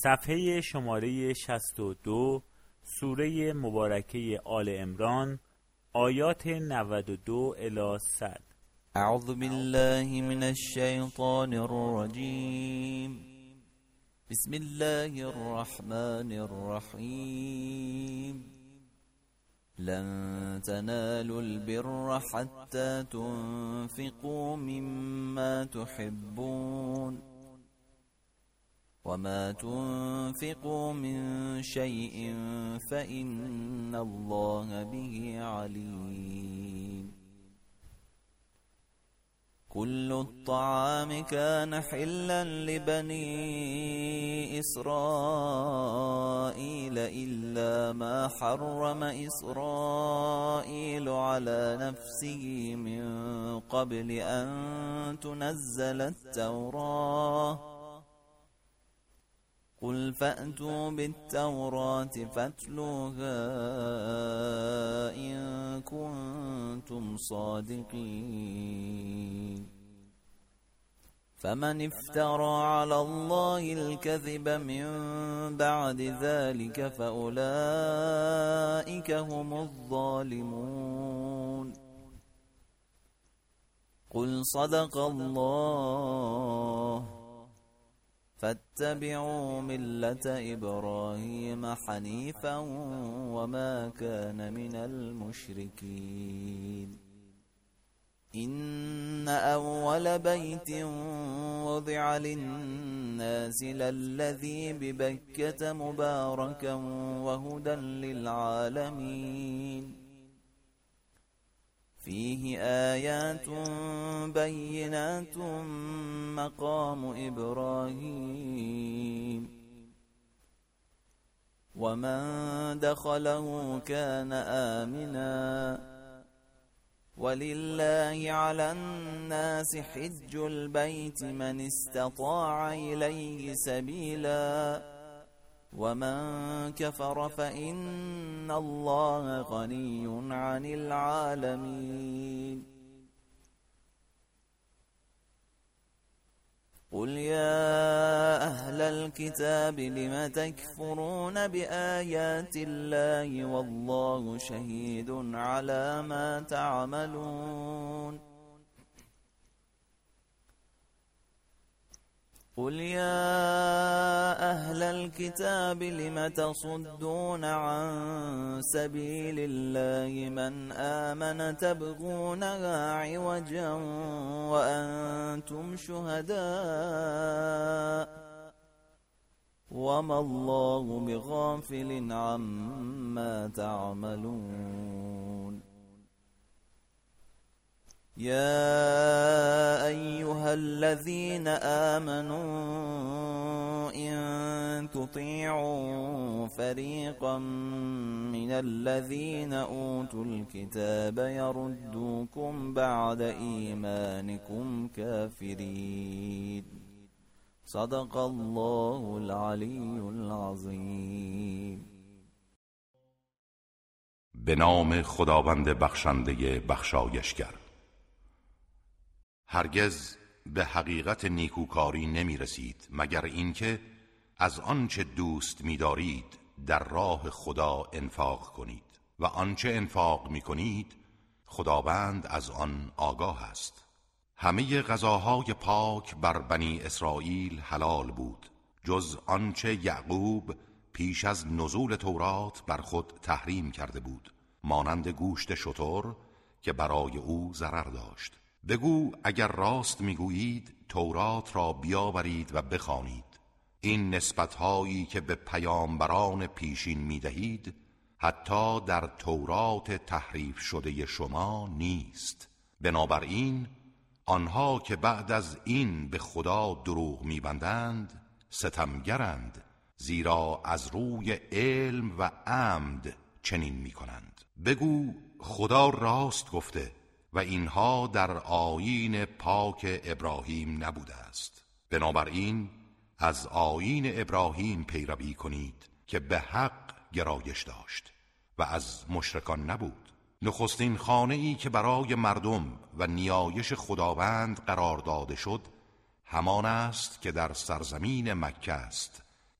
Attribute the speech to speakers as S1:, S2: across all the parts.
S1: صفحه شماره 62، سوره مبارکه آل عمران، آیات 92 الی 100.
S2: اعوذ بالله من الشیطان الرجیم. بسم الله الرحمن الرحیم. لن تنالوا البر حتى تنفقوا مما تحبون وما تنفقوا من شيء فإن الله به عليم. كل الطعام كان حلا لبني إسرائيل إلا ما حرم إسرائيل على نفسه من قبل أن تنزل التوراة. قل فأتوا بالتوراة فاتلوها إن كنتم صادقين. فمن افترى على الله الكذب من بعد ذلك فأولئك هم الظالمون. قل صدق الله فاتبعوا ملة إبراهيم حنيفا وما كان من المشركين. إن أول بيت وضع للناس للذي ببكة مباركا وهدى للعالمين. فيه آيات بينات مقام إبراهيم ومن دخله كان آمنا. ولله على الناس حج البيت من استطاع إليه سبيلا ومن كفر فإن الله غني عن العالمين. قل يا أهل الكتاب لم تكفرون بآيات الله والله شهيد على ما تعملون. قل يا أهل الكتاب لم تصدون عن سبيل الله من آمن تبغونها عوجا وأنتم شهداء وما الله بغافل عما تعملون. يا أيها الذين آمنوا إن تطيعوا فريقا من الذين أوتوا الكتاب يردوكم بعد إيمانكم كافرين. صدق الله العلی العظیم.
S3: به نام خداوند بخشنده بخشایشگر. هرگز به حقیقت نیکوکاری نمی رسید مگر اینکه از آنچه دوست می دارید در راه خدا انفاق کنید و آنچه انفاق می کنید خداوند از آن آگاه است. همه غذاهای پاک بر بنی اسرائیل حلال بود جز آنچه یعقوب پیش از نزول تورات بر خود تحریم کرده بود، مانند گوشت شتر که برای او ضرر داشت. بگو اگر راست میگویید تورات را بیاورید و بخوانید. این نسبت‌هایی که به پیامبران پیشین میدهید حتی در تورات تحریف شده شما نیست. بنابراین آنها که بعد از این به خدا دروغ میبندند ستمگرند، زیرا از روی علم و عمد چنین میکنند. بگو خدا راست گفته و اینها در آیین پاک ابراهیم نبوده است. بنابراین از آیین ابراهیم پیروی کنید که به حق گرایش داشت و از مشرکان نبود. نخستین خانه‌ای که برای مردم و نیایش خداوند قرار داده شد همان است که در سرزمین مکه است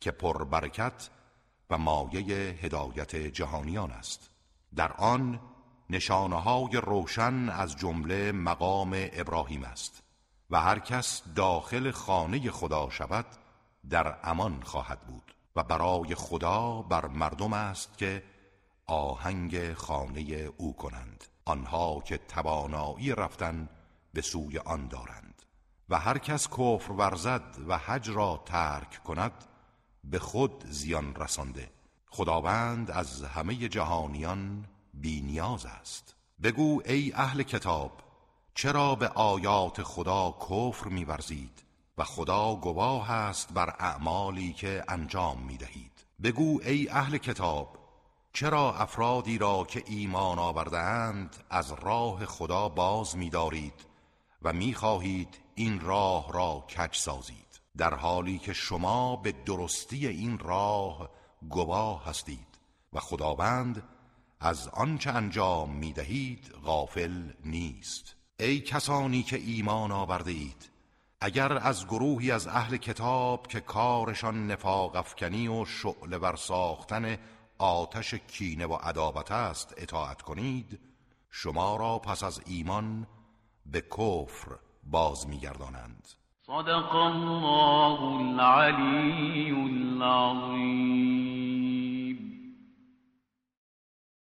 S3: که پربرکت و مایه هدایت جهانیان است. در آن نشانه‌های روشن از جمله مقام ابراهیم است و هر کس داخل خانه خدا شود در امان خواهد بود و برای خدا بر مردم است که آهنگ خانه او کنند، آنها که توانایی رفتن به سوی آن دارند. و هر کس کفر ورزد و حج را ترک کند به خود زیان رسانده. خداوند از همه جهانیان بی نیاز است. بگو ای اهل کتاب، چرا به آیات خدا کفر می‌ورزید و خدا گواه است بر اعمالی که انجام می‌دهید. بگو ای اهل کتاب، چرا افرادی را که ایمان آورده‌اند از راه خدا باز می‌دارید و می‌خواهید این راه را کج سازید، در حالی که شما به درستی این راه گواه هستید و خداوند از آنچه انجام می‌دهید غافل نیست. ای کسانی که ایمان آورده اید، اگر از گروهی از اهل کتاب که کارشان نفاق افکنی و شعله ور ساختن آتش کینه و عداوت است اطاعت کنید، شما را پس از ایمان به کفر باز می‌گردانند.
S4: صدق الله العلی العظیم.